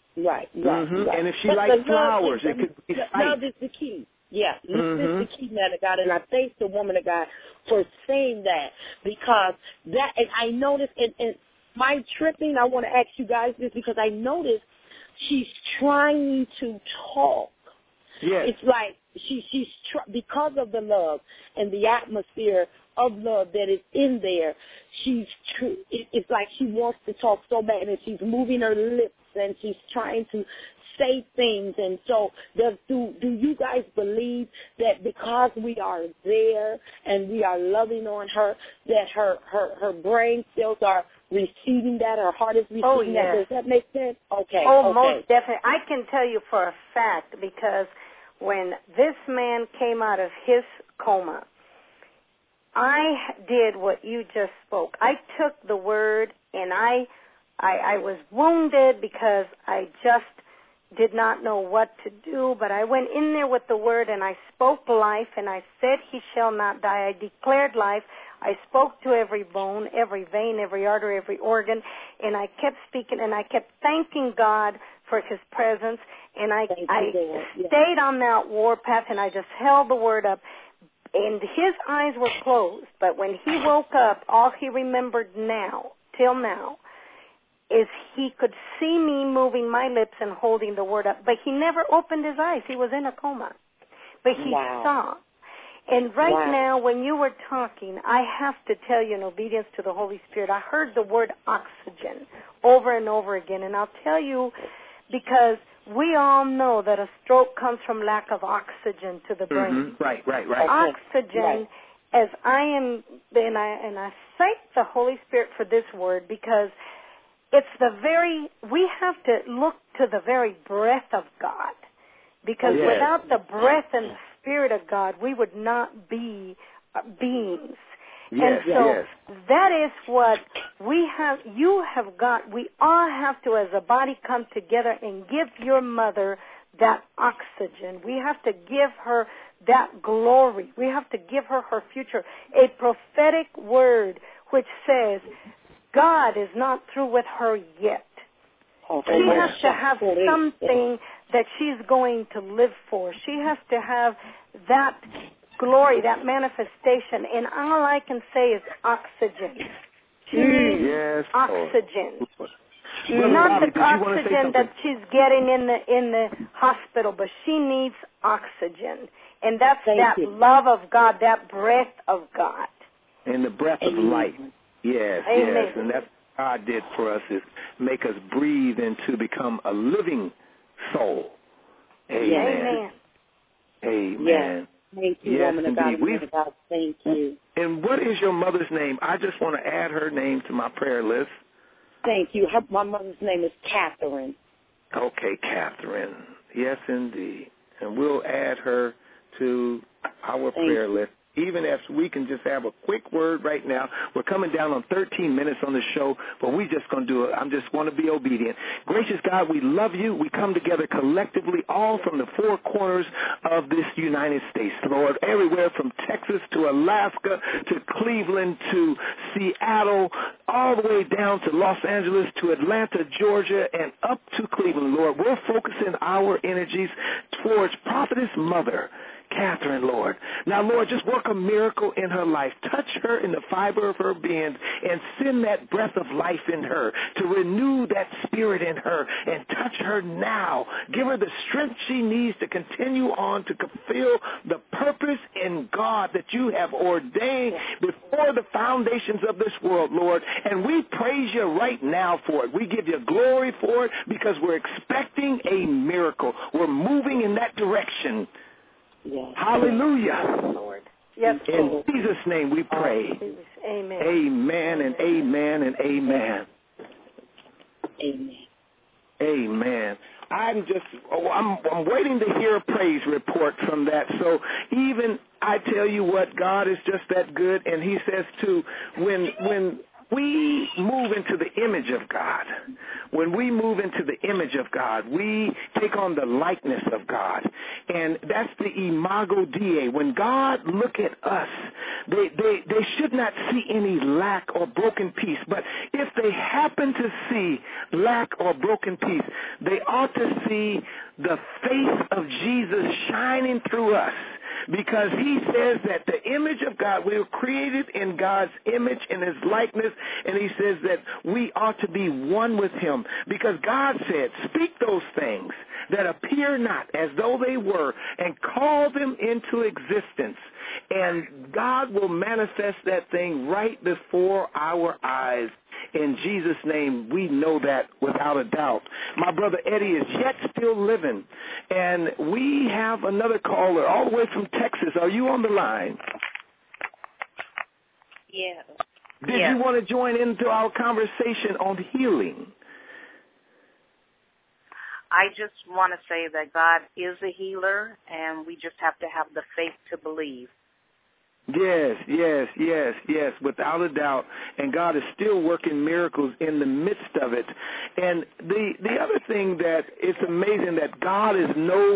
And if she likes flowers, it could be sight. Love is the key. Yeah, love is the key, man of God, and I thank the woman of God for saying that, because that, and I noticed, and my tripping, I want to ask you guys this, because I noticed she's trying to talk. Yes. It's like she's because of the love and the atmosphere of love that is in there, it's like she wants to talk so bad, and she's moving her lips, and she's trying to say things. And so do you guys believe that because we are there and we are loving on her, that her brain cells are receiving that, her heart is receiving that? Does that make sense? Okay. Most definitely. I can tell you for a fact, because when this man came out of his coma, I did what you just spoke. I took the word, and I was wounded because I just did not know what to do, but I went in there with the word, and I spoke life, and I said he shall not die. I declared life. I spoke to every bone, every vein, every artery, every organ, and I kept speaking, and I kept thanking God for his presence, and I stayed on that warpath, and I just held the word up. and his eyes were closed, but when he woke up, all he remembered now, till now, is he could see me moving my lips and holding the word up, but he never opened his eyes. He was in a coma. But he saw. And right now, when you were talking, I have to tell you, in obedience to the Holy Spirit, I heard the word oxygen over and over again. And I'll tell you, because we all know that a stroke comes from lack of oxygen to the brain. Right. Oxygen, as I am, and I thank the Holy Spirit for this word, because it's we have to look to the very breath of God. Because without the breath and the Spirit of God, we would not be beings. Yes, and so that is what we all have to, as a body, come together and give your mother that oxygen. We have to give her that glory. We have to give her her future. A prophetic word which says, God is not through with her yet. She has to have something that she's going to live for. She has to have that glory, that manifestation. And all I can say is oxygen. She needs oxygen. Not the oxygen that she's getting in the hospital, but she needs oxygen. And that's love of God, that breath of God. And the breath of life. Yes. And that's what God did for us, is make us breathe into become a living soul. Amen. Yes. Thank you, woman of God. Thank you. And what is your mother's name? I just want to add her name to my prayer list. Thank you. My mother's name is Catherine. Okay, Catherine. Yes, indeed. And we'll add her to our prayer list. Even if we can just have a quick word right now. We're coming down on 13 minutes on the show, but we just going to do it. I just want to be obedient. Gracious God, we love you. We come together collectively, all from the four corners of this United States, Lord, everywhere from Texas to Alaska to Cleveland to Seattle, all the way down to Los Angeles to Atlanta, Georgia, and up to Cleveland, Lord. We're focusing our energies towards Prophetess Mother Catherine, Lord. Now, Lord, just work a miracle in her life. Touch her in the fiber of her being and send that breath of life in her to renew that spirit in her and touch her now. Give her the strength she needs to continue on to fulfill the purpose in God that you have ordained before the foundations of this world, Lord. And we praise you right now for it. We give you glory for it because we're expecting a miracle. We're moving in that direction. Yes. Hallelujah. Lord. Yes, in Jesus' name we pray. Amen. Amen and amen and amen. Amen. Amen. I'm waiting to hear a praise report from that. So even I tell you what, God is just that good, and he says too, when we move into the image of God, when we move into the image of God, we take on the likeness of God. And that's the imago Dei. When God look at us, they should not see any lack or broken piece. But if they happen to see lack or broken piece, they ought to see the face of Jesus shining through us. Because he says that the image of God, we were created in God's image and his likeness, and he says that we ought to be one with him. Because God said, speak those things that appear not as though they were, and call them into existence. And God will manifest that thing right before our eyes. In Jesus' name, we know that without a doubt. My brother Eddie is yet still living. And we have another caller all the way from Texas. Are you on the line? Yeah. Did you want to join into our conversation on healing? I just want to say that God is a healer, and we just have to have the faith to believe. Yes, without a doubt. And God is still working miracles in the midst of it. And the other thing that it's amazing that God is no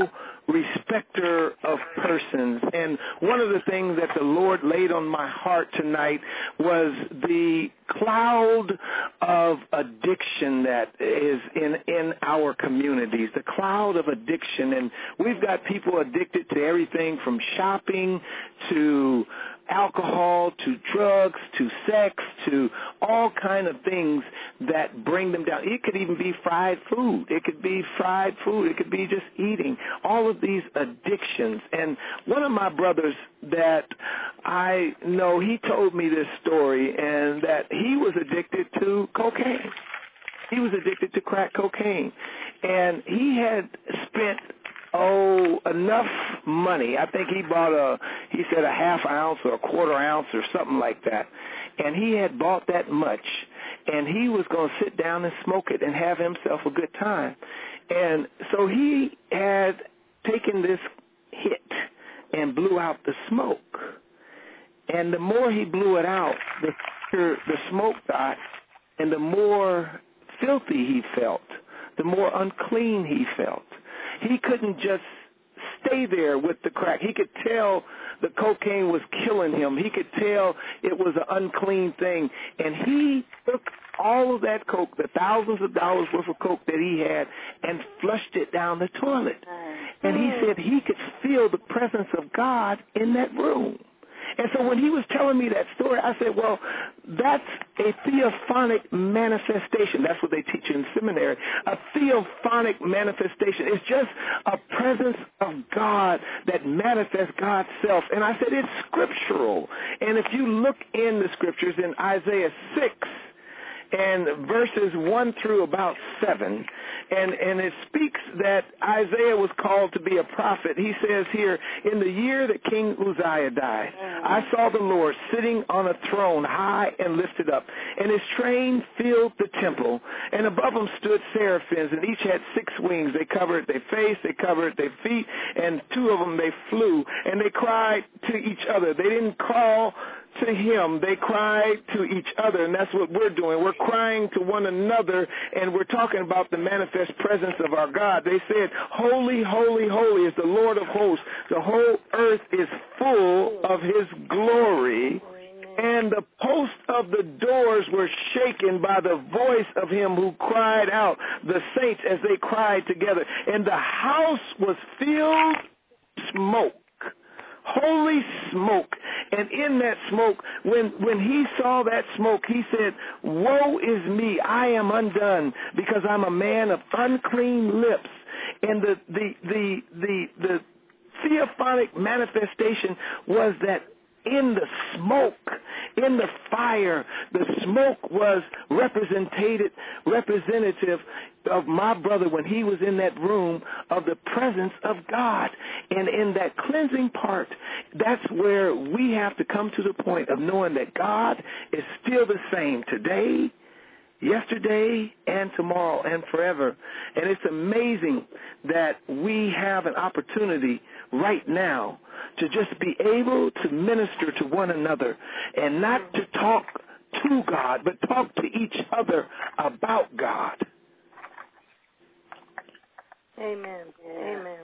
respecter of persons. And one of the things that the Lord laid on my heart tonight was the cloud of addiction that is in our communities, the cloud of addiction. And we've got people addicted to everything from shopping to alcohol to drugs to sex to all kind of things that bring them down. It could even be fried food. It could be fried food. It could be just eating. All of these addictions. And one of my brothers that I know, he told me this story, and that he was addicted to cocaine. He was addicted to crack cocaine. And he had spent enough money. I think he bought he said a half ounce or a quarter ounce or something like that. And he had bought that much, and he was going to sit down and smoke it and have himself a good time. And so he had taken this hit and blew out the smoke. And the more he blew it out, the thicker the smoke got, and the more filthy he felt, the more unclean he felt. He couldn't just stay there with the crack. He could tell the cocaine was killing him. He could tell it was an unclean thing. And he took all of that coke, the thousands of dollars worth of coke that he had, and flushed it down the toilet. And he said he could feel the presence of God in that room. And so when he was telling me that story, I said, well, that's a theophonic manifestation. That's what they teach in seminary. A theophonic manifestation. It's just a presence of God that manifests God's self. And I said, it's scriptural. And if you look in the scriptures in Isaiah 6, and verses 1 through about 7, and it speaks that Isaiah was called to be a prophet. He says here, in the year that King Uzziah died, I saw the Lord sitting on a throne high and lifted up, and his train filled the temple, and above him stood seraphims, and each had 6 wings. They covered their face, they covered their feet, and 2 of them they flew, and they cried to each other. They didn't call to him, they cried to each other, and that's what we're doing. We're crying to one another, and we're talking about the manifest presence of our God. They said, holy, holy, holy is the Lord of hosts. The whole earth is full of his glory. And the posts of the doors were shaken by the voice of him who cried out, the saints as they cried together. And the house was filled with smoke. Holy smoke. And in that smoke, when he saw that smoke, he said, woe is me, I am undone, because I'm a man of unclean lips. And the theophonic manifestation was that in the smoke, in the fire, the smoke was representative of my brother when he was in that room, of the presence of God. And in that cleansing part, that's where we have to come to the point of knowing that God is still the same today, yesterday, and tomorrow, and forever. And it's amazing that we have an opportunity right now to just be able to minister to one another and not to talk to God, but talk to each other about God. Amen. Amen.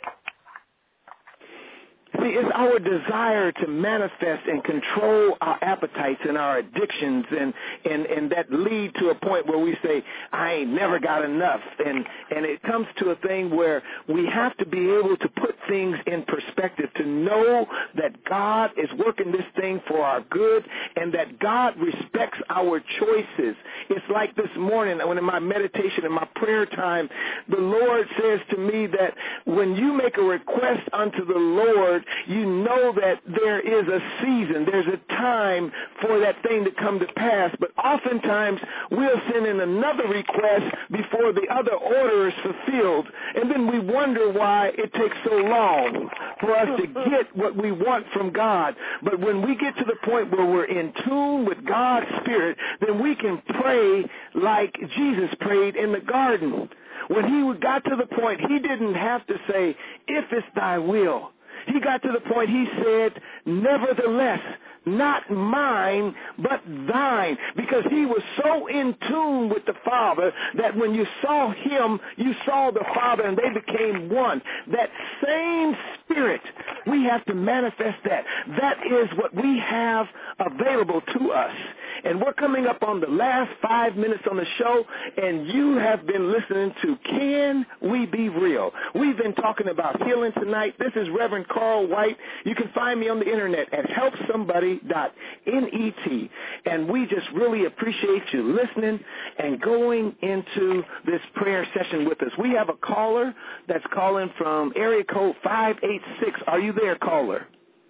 See, it's our desire to manifest and control our appetites and our addictions, and that lead to a point where we say, I ain't never got enough. And it comes to a thing where we have to be able to put things in perspective, to know that God is working this thing for our good and that God respects our choices. It's like this morning when in my meditation and my prayer time, the Lord says to me that when you make a request unto the Lord, you know that there is a season, there's a time for that thing to come to pass. But oftentimes we'll send in another request before the other order is fulfilled, and then we wonder why it takes so long for us to get what we want from God. But when we get to the point where we're in tune with God's Spirit, then we can pray like Jesus prayed in the garden. When he got to the point, he didn't have to say, if it's thy will. He got to the point, he said, nevertheless, not mine, but thine. Because he was so in tune with the Father that when you saw him, you saw the Father, and they became one. That same Spirit, we have to manifest that. That is what we have available to us. And we're coming up on the last 5 minutes on the show, and you have been listening to Can We Be Real? We've been talking about healing tonight. This is Reverend Carl White. You can find me on the internet at helpsomebody.net, and we just really appreciate you listening and going into this prayer session with us. We have a caller that's calling from area code 586. Are you there, caller?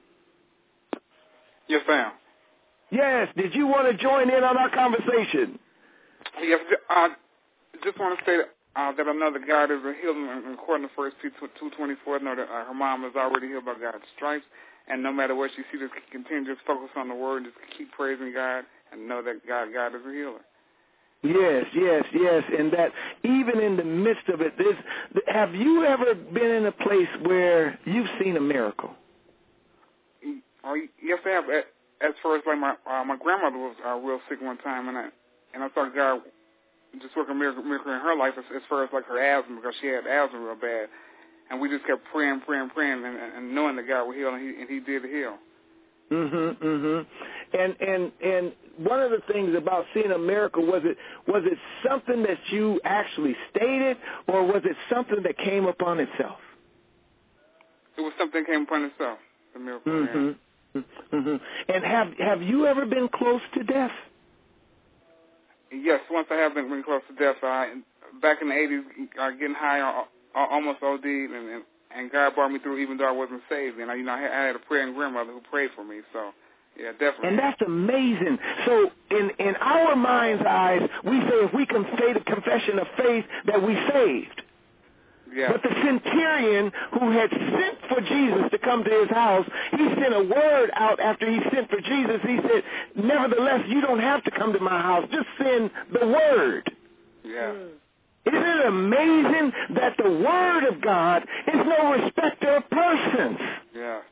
Yes, ma'am. Yes. Did you want to join in on our conversation? Yes. I just want to say that I know that God is a healer, according to 1 Peter 2:24. I know that her mom is already healed by God's stripes, and no matter what she sees, just continue to focus on the Word, just keep praising God, and know that God is a healer. Yes, and that even in the midst of it, have you ever been in a place where you've seen a miracle? Oh, yes, I have. As far as like my grandmother was real sick one time, and I thought God just worked a miracle in her life as far as like her asthma, because she had asthma real bad, and we just kept praying, and knowing that God would heal, and He did heal. And one of the things about seeing a miracle, was it something that you actually stated, or was it something that came upon itself? It was something that came upon itself. The miracle. And have you ever been close to death? Yes, once I have been close to death. Back in the 80s, getting high, almost OD'd, and God brought me through even though I wasn't saved. And I had a praying grandmother who prayed for me. So, yeah, definitely. And that's amazing. So in our mind's eyes, we say if we can say the confession of faith that we saved. Yeah. But the centurion who had sent for Jesus to come to his house, he sent a word out after he sent for Jesus. He said, nevertheless, you don't have to come to my house. Just send the word. Yeah. Isn't it amazing that the word of God is no respecter of persons? Yeah.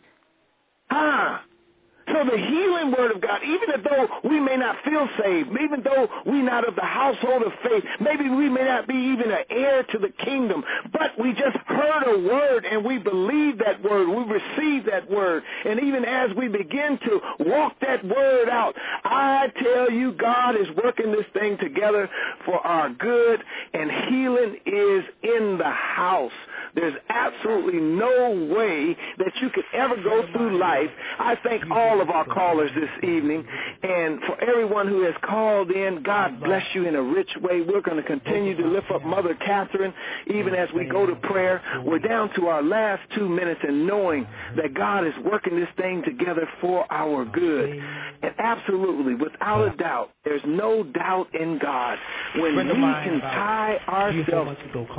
So the healing word of God, even though we may not feel saved, even though we're not of the household of faith, maybe we may not be even an heir to the kingdom, but we just heard a word and we believe that word, we receive that word, and even as we begin to walk that word out, I tell you, God is working this thing together for our good, and healing is in the house. There's absolutely no way that you could ever go through life. I thank all of our callers this evening, and for everyone who has called in, God bless you in a rich way. We're going to continue to lift up Mother Catherine even as we go to prayer. We're down to our last 2 minutes, and knowing that God is working this thing together for our good. And absolutely, without a doubt, there's no doubt in God when we can tie ourselves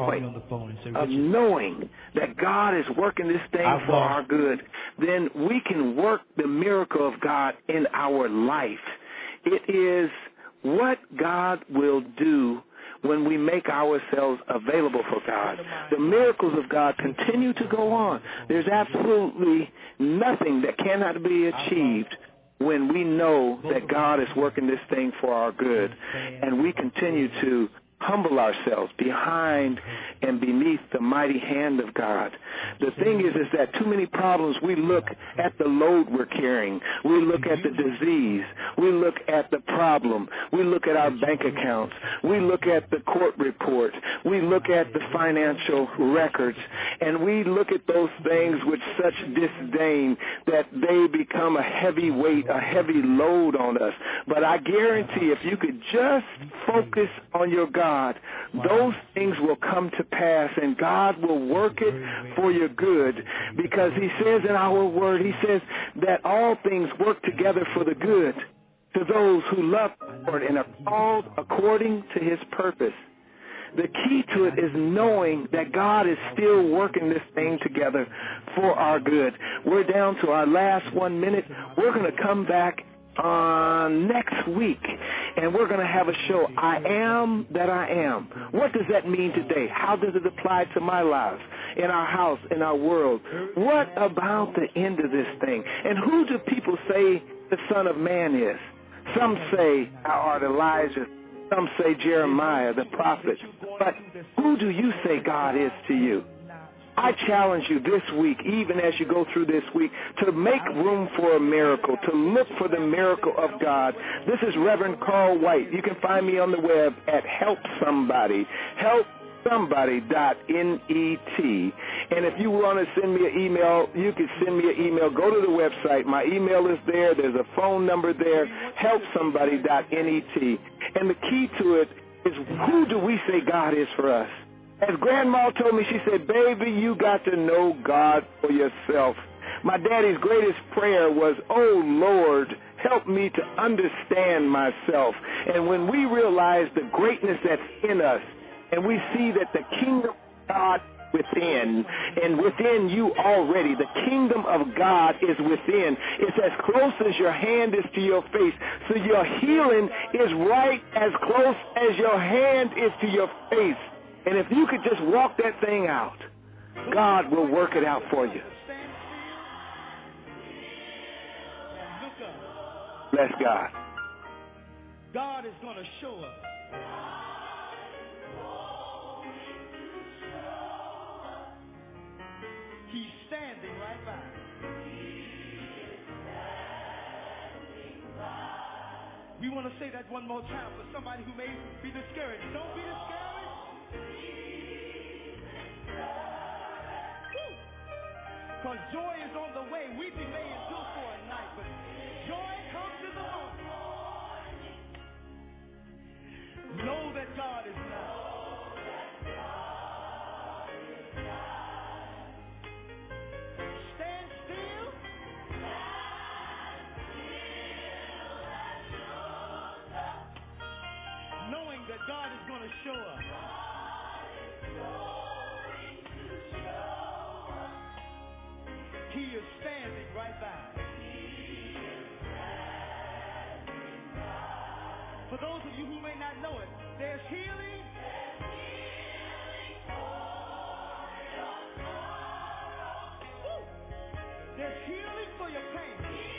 of knowing that God is working this thing for our good, then we can work the miracle of God in our life. It is what God will do when we make ourselves available for God. The miracles of God continue to go on. There's absolutely nothing that cannot be achieved when we know that God is working this thing for our good, and we continue to humble ourselves behind and beneath the mighty hand of God. The thing is that too many problems, we look at the load we're carrying. We look at the disease. We look at the problem. We look at our bank accounts. We look at the court report. We look at the financial records. And we look at those things with such disdain that they become a heavy weight, a heavy load on us. But I guarantee if you could just focus on your God, those things will come to pass, and God will work it for your good, because he says in our word, he says that all things work together for the good to those who love the Lord and are called according to his purpose. The key to it is knowing that God is still working this thing together for our good. We're down to our last 1 minute. We're going to come back next week, and we're going to have a show, I Am That I Am. What does that mean today? How does it apply to my life, in our house, in our world? What about the end of this thing? And who do people say the Son of Man is. Some say thou art Elijah. Some say Jeremiah, the prophet. But who do you say God is to you? I challenge you this week, even as you go through this week, to make room for a miracle, to look for the miracle of God. This is Reverend Carl White. You can find me on the web at helpsomebody.net. And if you want to send me an email, you can send me an email. Go to the website. My email is there. There's a phone number there, helpsomebody.net. And the key to it is, who do we say God is for us? As Grandma told me, she said, baby, you got to know God for yourself. My daddy's greatest prayer was, oh, Lord, help me to understand myself. And when we realize the greatness that's in us, and we see that the kingdom of God within, and within you already, the kingdom of God is within. It's as close as your hand is to your face. So your healing is right as close as your hand is to your face. And if you could just walk that thing out, God will work it out for you. Bless God. God is going to show us. He's standing right by. We want to say that one more time for somebody who may be discouraged. Don't be discouraged. Because joy is on the way. Weeping may endure for a night, but joy comes in the morning. Know that God is nigh. Stand still. Knowing that God is going to show up. He is standing right by. For those of you who may not know it, there's healing. There's healing for your pain.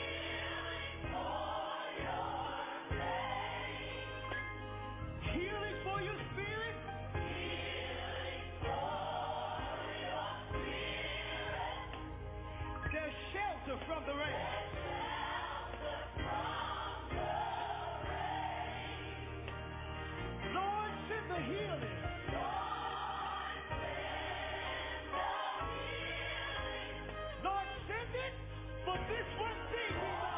Healing for your spirit. There's shelter from the rain. Lord, send the healing. Lord, send it for this one thing we know.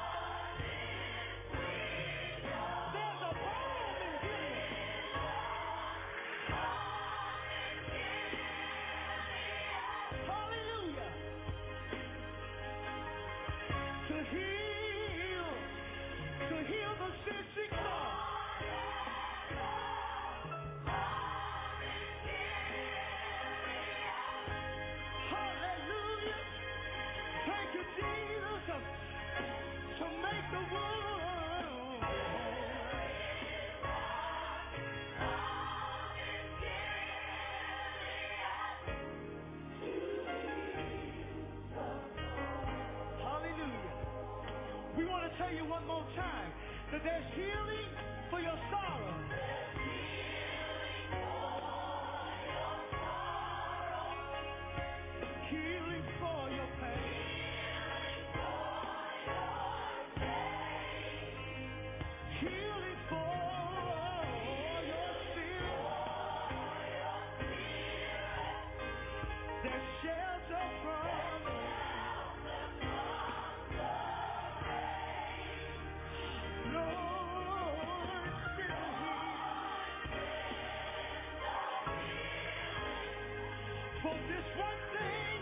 There's a balm in healing. Hallelujah. To heal the sick soul. Hallelujah. Thank you, Jesus, to make the world. Hallelujah. We want to tell you one more time that there's healing for your sorrow. Healing for your pain. Healing for your spirit. There's shelter from Lord, send the healing. For this one thing